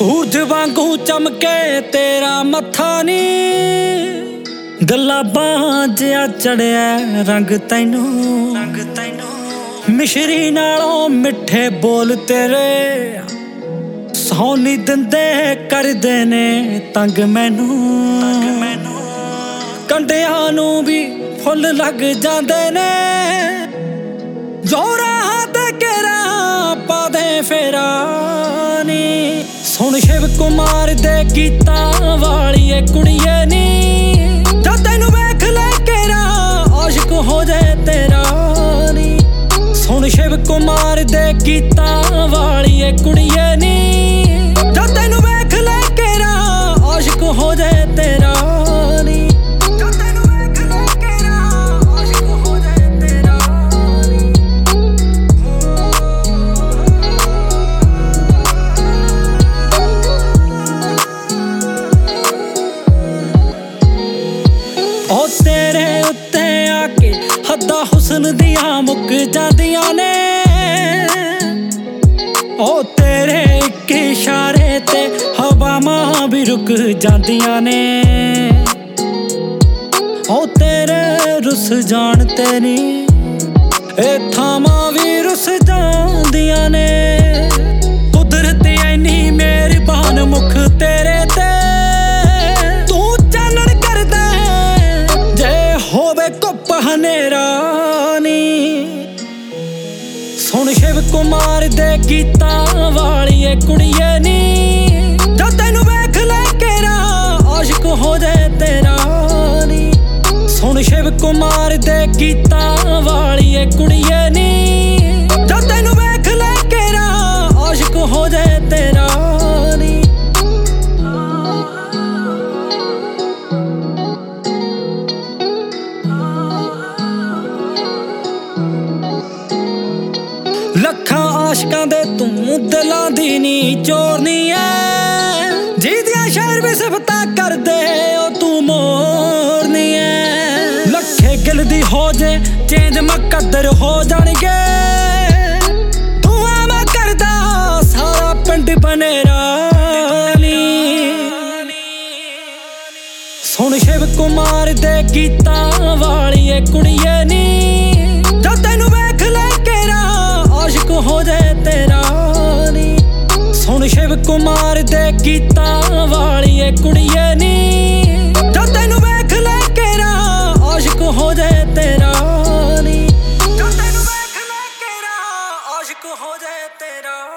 सूरज वांगू चमके तेरा मत्था नी, गलाबां जिहा चढ़िया रंग तैनू, मिश्री नालों मिठे बोल तेरे, सौ नी दिंदे करदे ने तंग मैनू, कंडियां नू भी फुल लग जांदे ने, जोरा ते घेरा पा दे फेरा नी। सुन शिव कुमार दे गीतां वालिए कुड़िए नी, जद तैनू वेख ले घेरा आशिक हो जाए तेरा नी। सुन शिव कुमार दे गीतां वालिए कुड़िए नी, जद तैनू वेख ले घेरा आशिक हो जाए तेरा नी। ओ तेरे उत्ते आके हद्दा हुस्न दियां मुक जांदियां ने, ओ तेरे इक इशारे ते हवावां भी रुक जांदियां ने, ओ तेरे रुस जान ते नी ए थावां भी रुस जांदियां ने। कुदरत इन्नी मेहरबान मुख तेरे ते, हनेरा नी। सुन शिव कुमार दे गीतां वालिए कुड़िए नी, जद तैनू वेख ले घेरा आशिक हो जाए तेरा नी। सुन शिव कुमार दे गीतां वालिए कुड़िए नी, जद तैनू वेख ले घेरा आशिक हो जाए तेरा नी। लखां आशकां दे तू दिलां दी नी चोरनी ऐ, जीदियां शहर भी सिफतां कर दे ओ तू मोरनी ऐ। लखे गिल दी हो जे चेंज मुकद्दर हो जाणगे, दुआ मैं करदा सारा पिंड बनेरा नी। सुन शिव कुमार दे गीतां वालिए कुड़िए नी, जद तैनू वेख ले घेरा आशिक हो जाए तेरा नी। सुन शिव कुमार दे गीतां वालिए कुड़िए नी, जद तैनू वेख ले घेरा आशिक हो जाए तेरा नी। जद तैनू वेख ले घेरा आशिक हो जाए तेरा।